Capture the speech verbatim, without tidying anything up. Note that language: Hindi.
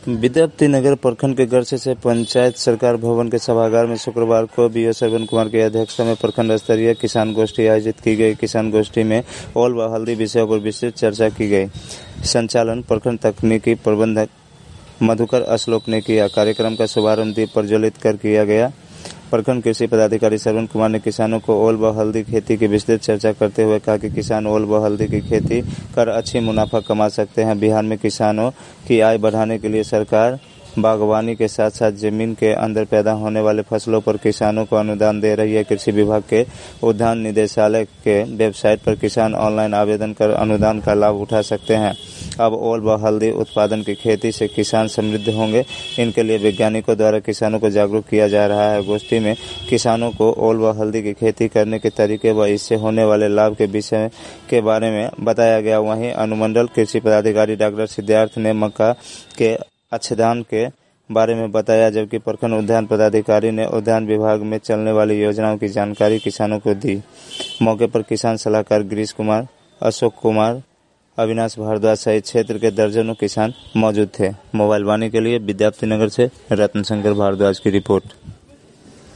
विद्यापति नगर प्रखंड के गर्से से पंचायत सरकार भवन के सभागार में शुक्रवार को बीओ श्रवण कुमार की अध्यक्षता में प्रखंड स्तरीय किसान गोष्ठी आयोजित की गई। किसान गोष्ठी में ओल व हल्दी विषयों पर विस्तृत चर्चा की गई। संचालन प्रखंड तकनीकी प्रबंधक मधुकर अश्लोक ने किया। कार्यक्रम का शुभारंभ दीप प्रज्वलित कर किया गया। प्रखंड कृषि पदाधिकारी श्रवण कुमार ने किसानों को ओल व हल्दी खेती की विस्तृत चर्चा करते हुए कहा कि किसान ओल व हल्दी की खेती कर अच्छी मुनाफा कमा सकते हैं। बिहार में किसानों की आय बढ़ाने के लिए सरकार बागवानी के साथ साथ जमीन के अंदर पैदा होने वाले फसलों पर किसानों को अनुदान दे रही है। कृषि विभाग के उद्यान निदेशालय के वेबसाइट पर किसान ऑनलाइन आवेदन कर अनुदान का लाभ उठा सकते हैं। अब ओल व हल्दी उत्पादन की खेती से किसान समृद्ध होंगे। इनके लिए वैज्ञानिकों द्वारा किसानों को जागरूक किया जा रहा है। गोष्ठी में किसानों को ओल व हल्दी की खेती करने के तरीके व इससे होने वाले लाभ के विषय के बारे में बताया गया। वहीं अनुमंडल कृषि पदाधिकारी डॉक्टर सिद्धार्थ ने मक्का के अच्छेदान के बारे में बताया, जबकि प्रखंड उद्यान पदाधिकारी ने उद्यान विभाग में चलने वाली योजनाओं की जानकारी किसानों को दी। मौके पर किसान सलाहकार गिरीश कुमार, अशोक कुमार, अविनाश भारद्वाज सहित क्षेत्र के दर्जनों किसान मौजूद थे। मोबाइल वाणी के लिए विद्यापति नगर से रत्न शंकर भारद्वाज की रिपोर्ट।